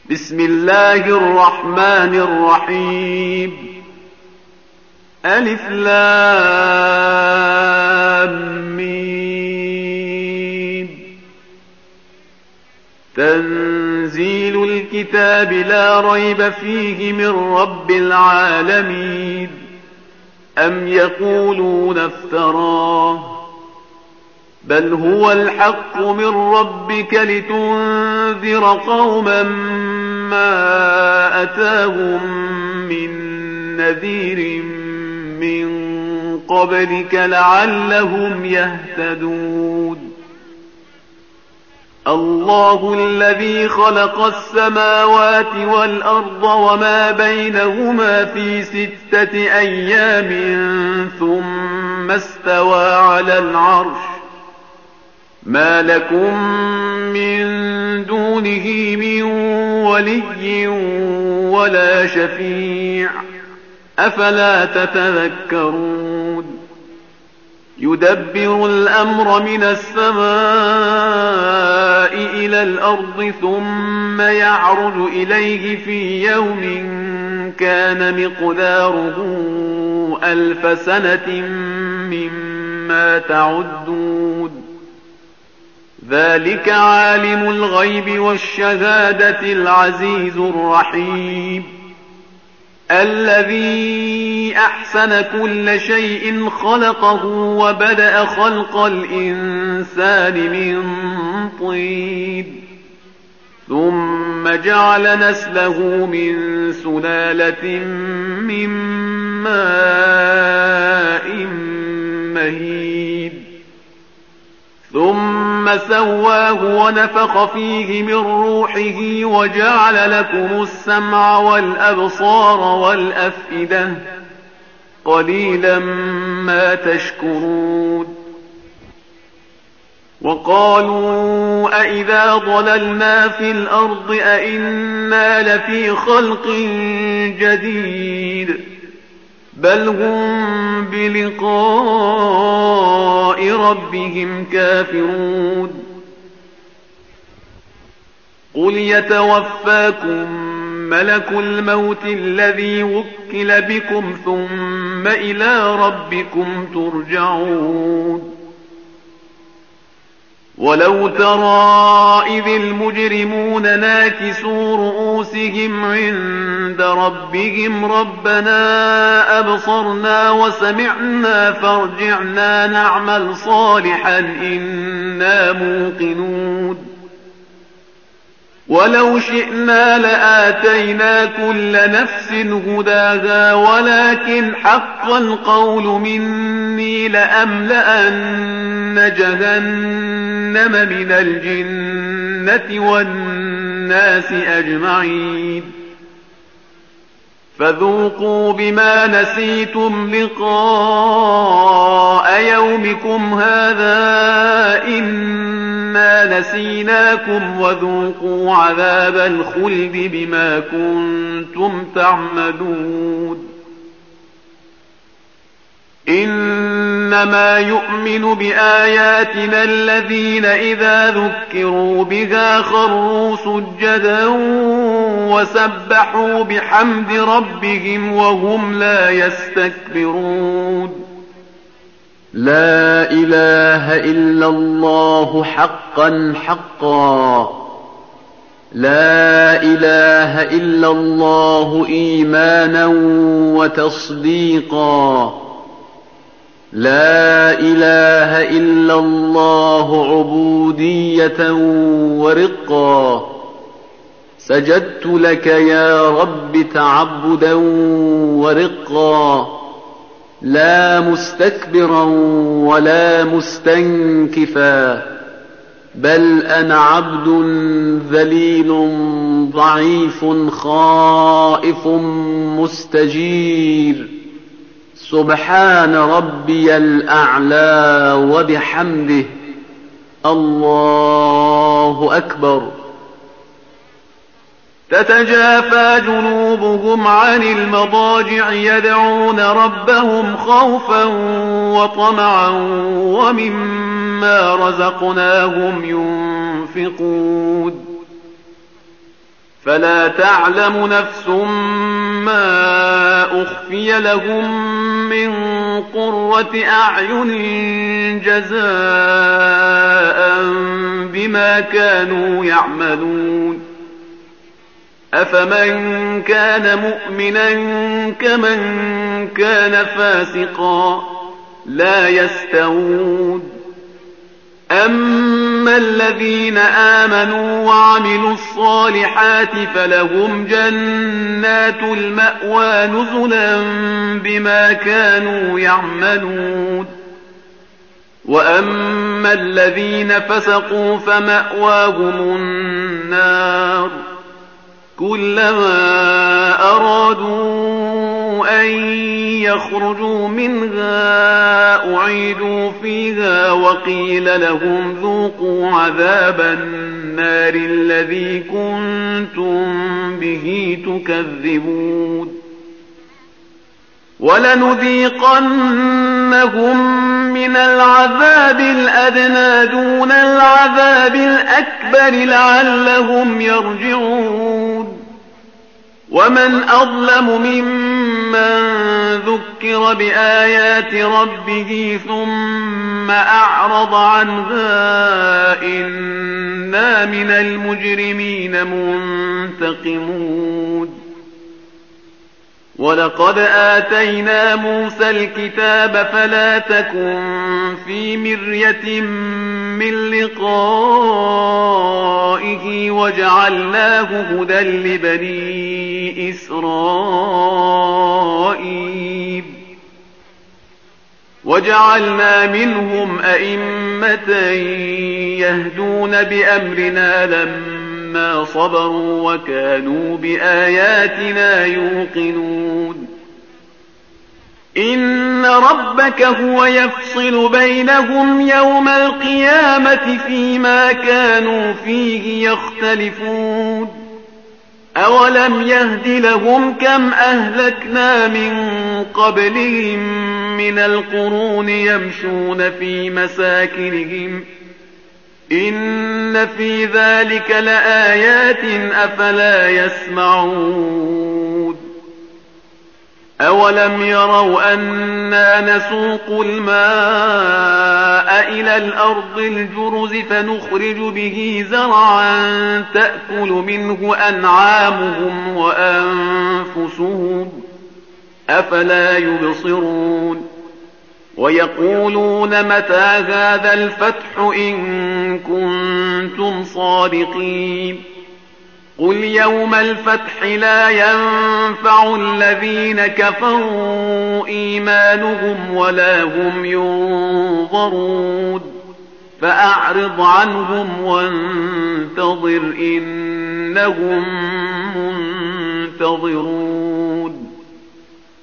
بسم الله الرحمن الرحيم. ألف لام ميم. تنزيل الكتاب لا ريب فيه من رب العالمين. أم يقولون افتراه بل هو الحق من ربك لتنذر قوما ما أتاهم من نذير من قبلك لعلهم يهتدون. الله الذي خلق السماوات والأرض وما بينهما في 6 أيام ثم استوى على العرش. ما لكم من دونه من ولي ولا شفيع أفلا تتذكرون. يدبر الأمر من السماء إلى الأرض ثم يعرج إليه في يوم كان مقداره 1000 سنة مما تعدون. ذلك عالم الغيب والشهادة العزيز الرحيم. الذي أحسن كل شيء خلقه وبدأ خلق الإنسان من طين ثم جعل نسله من سلالة من ماء مهين ثم سواه ونفخ فيه من روحه وجعل لكم السمع والأبصار والأفئدة قليلا ما تشكرون. وقالوا أئذا ضللنا في الأرض أئنا لفي خلق جديد بل هم بلقاء ربهم كافرون. قل يتوفاكم ملك الموت الذي وكل بكم ثم إلى ربكم ترجعون. ولو ترى إذ المجرمون ناكسوا رؤوسهم عند ربهم ربنا أبصرنا وسمعنا فارجعنا نعمل صالحا إنا موقنون. ولو شئنا لآتينا كل نفس هداها ولكن حق القول مني لأملأن جهنم من الجنة والناس أجمعين. فذوقوا بما نسيتم لقاء يومكم هذا إنا نسيناكم وذوقوا عذاب الخلد بما كنتم تعملون. إنما يؤمن بآياتنا الذين إذا ذكروا بها خروا سجدا وسبحوا بحمد ربهم وهم لا يستكبرون. لا إله إلا الله حقا حقا. لا إله إلا الله إيمانا وتصديقا. لا إله إلا الله عبودية ورقا. سجدت لك يا رب تعبدا ورقا. لا مستكبرا ولا مستنكفا بل أنا عبد ذليل ضعيف خائف مستجير. سبحان ربي الأعلى وبحمده. الله أكبر. تتجافى جنوبهم عن المضاجع يدعون ربهم خوفا وطمعا ومما رزقناهم ينفقون فلا تعلم نفس ما أخفي لهم من قرة أعين جزاء بما كانوا يعملون أفمن كان مؤمنا كمن كان فاسقا لا يستوون أما الذين آمنوا وعملوا الصالحات فلهم جنات المأوى نزلا بما كانوا يعملون وأما الذين فسقوا فمأواهم النار كلما أرادوا أن يخرجوا منها أعيدوا فيها وقيل لهم ذوقوا عذاب النار الذي كنتم به تكذبون ولنذيقنهم من العذاب الأدنى دون العذاب الأكبر لعلهم يرجعون ومن أظلم ممن ذكر بآيات ربه ثم أعرض عنها إنا من المجرمين منتقمون ولقد آتينا موسى الكتاب فلا تكن في مرية من لقائه وجعلناه هدى لبني إسرائيل وجعلنا منهم أئمة يهدون بأمرنا لما صبروا وكانوا بآياتنا يوقنون إن ربك هو يفصل بينهم يوم القيامة فيما كانوا فيه يختلفون أولم يهد لهم كم أهلكنا من قبلهم من القرون يمشون في مساكنهم إن في ذلك لآيات أفلا يسمعون أولم يروا أنا نسوق الماء إلى الأرض الجرز فنخرج به زرعا تأكل منه أنعامهم وأنفسهم أفلا يبصرون ويقولون متى هذا الفتح إن كنتم صادقين قل يوم الفتح لا ينفع الذين كفروا إيمانهم ولا هم ينظرون فأعرض عنهم وانتظر إنهم منتظرون